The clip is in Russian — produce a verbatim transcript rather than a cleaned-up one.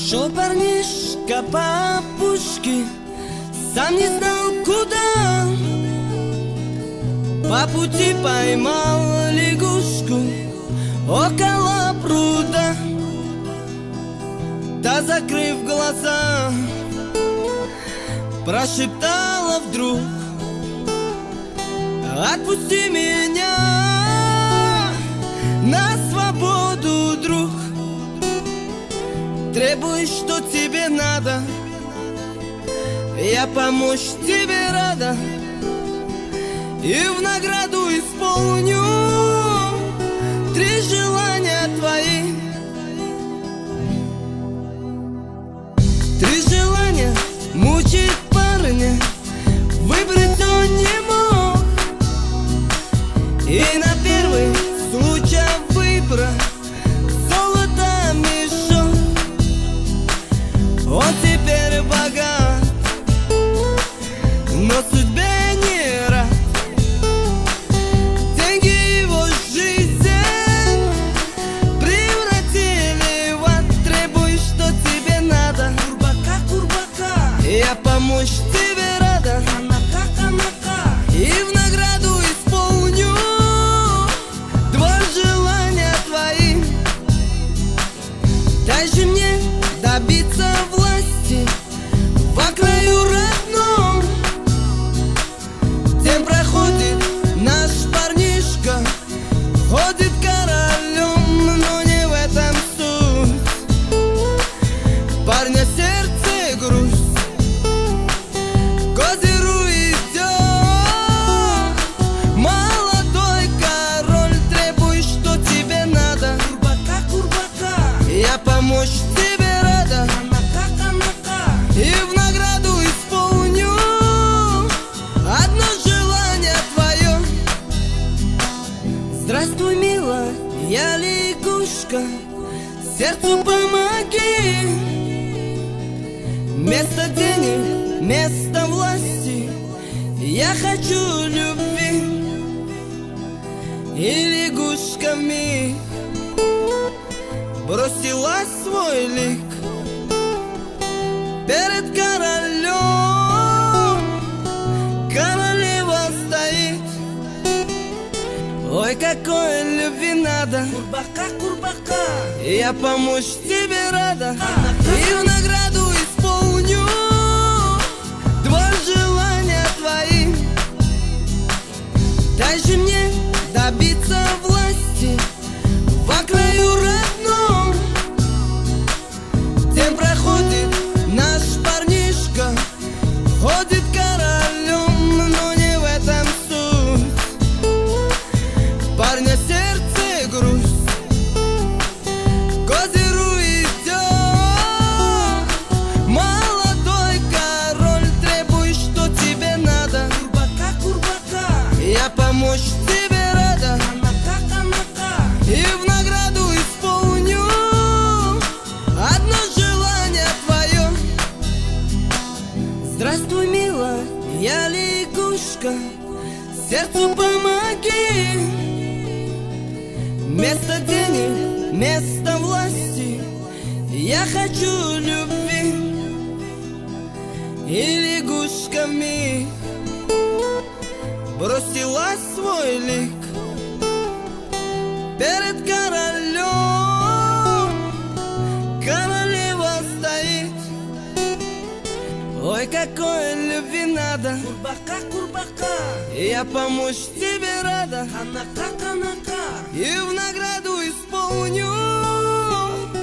Шел парнишка по опушке, сам не знал куда. По пути поймал лягушку около пруда. Та, закрыв глаза, прошептала вдруг: отпусти меня на свободу, друг. Требуешь, что тебе надо, я помочь тебе рада, и в награду исполню три желания твои. Три желания мучает парня, выбрать он не мог, и на первый случай выбора золото мешок. Он теперь богат, но судьбе не рад. Деньги его жизнь превратили в ад. Требуешь, что тебе надо, курбака, курбака, я помочь тебе рада, анака, анака, и в награду исполню два желания твои. Дай же мне добиться власти во краю родном. День проходит, наш парнишка ходит королем, но не в этом суть. Парня сердце грусть, к озеру идет молодой король. Требуешь, что тебе надо, курбака, курбака, я помочь тебе рада, анака, анака, и в награду исполню одно желание твое. Здравствуй, милая, я лягушка, сердцу помоги. Место денег, место власти, я хочу любви. И лягушка вмиг бросила свой лик перед королем. Королева стоит: ой, какой любви надо, курбака, курбака, я помочь тебе рада, и в награду исполню два желания твои. Дай же мне добиться власти во краю родном. День проходит, наш парнишка ходит королем, но не в этом суть. Парня сердце грусть, к озеру идет молодой король. Требуешь, что тебе надо, курбака, курбака, я помочь тебе рада, анака, анака, и в награду исполню одно желание твое. Здравствуй, милая, я лягушка, сердцу помоги. Место денег, место власти, я хочу любви. И лягушка вмиг бросила свой лик перед королем. Королева стоит: ой, какой любви надо, курбака, курбака, я помочь тебе рада, анака, анака, и в награду исполню